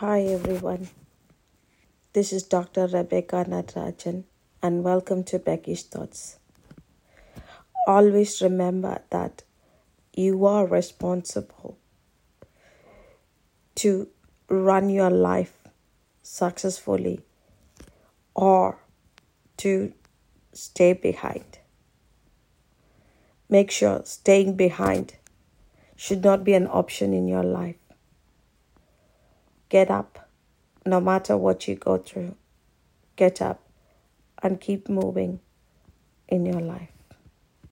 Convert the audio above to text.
Hi everyone, this is Dr. Rebecca Natarajan and welcome to Becky's Thoughts. Always remember that you are responsible to run your life successfully or to stay behind. Make sure staying behind should not be an option in your life. Get up, no matter what you go through. Get up and keep moving in your life.